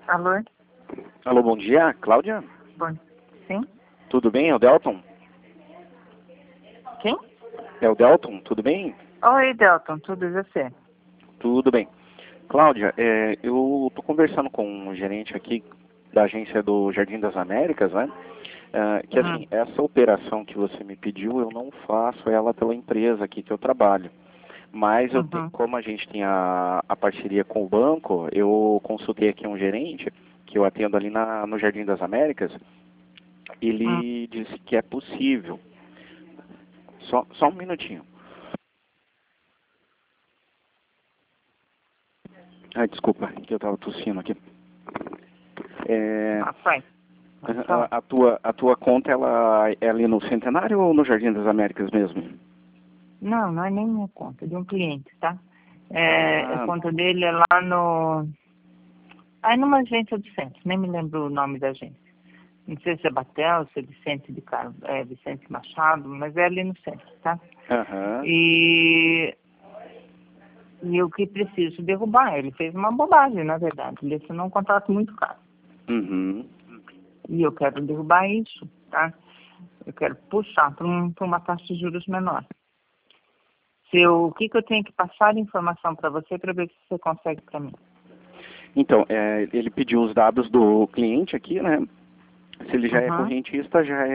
Alô? Alô, bom dia, Cláudia? Bom, sim? Tudo bem? É o Delton? Quem? É o Delton, tudo bem? Oi, Delton, tudo e você? Tudo bem. Cláudia, eu estou conversando com um gerente aqui da agência do Jardim das Américas, né? Que assim, essa operação que você me pediu, eu não faço ela pela empresa aqui que eu trabalho. Mas como a gente tem a parceria com o banco, eu consultei aqui um gerente que eu atendo ali no Jardim das Américas. Ele disse que é possível. Só um minutinho. Ai, desculpa, que eu estava tossindo aqui. Vai. A tua conta, ela é ali no Centenário ou no Jardim das Américas mesmo? Não, não é nem minha conta, é de um cliente, tá? A conta dele é lá no... Aí numa agência do centro, nem me lembro o nome da agência. Não sei se é Batel, se é Vicente Machado, mas é ali no centro, tá? E eu que preciso derrubar. Ele fez uma bobagem, na verdade. Ele assinou um contrato muito caro. E eu quero derrubar isso, tá? Eu quero puxar para uma taxa de juros menor. O que eu tenho que passar de informação para você para ver se você consegue para mim? Então, ele pediu os dados do cliente aqui, né? Se ele já é correntista, já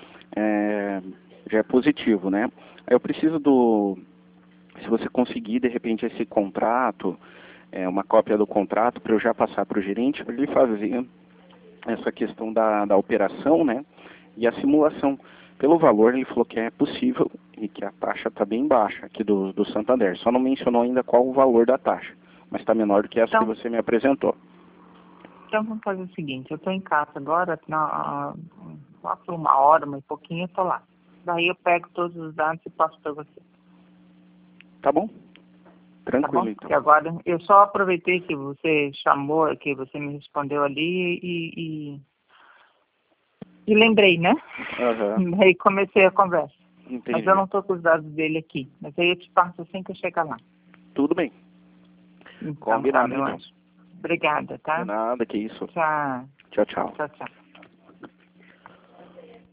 é positivo, né? Aí eu preciso se você conseguir, de repente, esse contrato, uma cópia do contrato, para eu já passar para o gerente, para ele fazer essa questão da operação, né? E a simulação. Pelo valor, ele falou que é possível e que a taxa está bem baixa aqui do Santander. Só não mencionou ainda qual o valor da taxa, mas está menor do que essa que você me apresentou. Então vamos fazer o seguinte, eu estou em casa agora, lá por uma hora, um pouquinho, eu estou lá. Daí eu pego todos os dados e passo para você. Tá bom? Tranquilo, tá bom? então. Porque agora eu só aproveitei que você chamou, que você me respondeu ali e lembrei, né? Aí comecei a conversa. Entendi. Mas eu não estou com os dados dele aqui. Mas aí eu te passo assim que eu chegar lá. Tudo bem. Então, Combinado, meu anjo. Obrigada, tá? De nada, que isso. Tchau. Tchau, tchau. Tchau, tchau.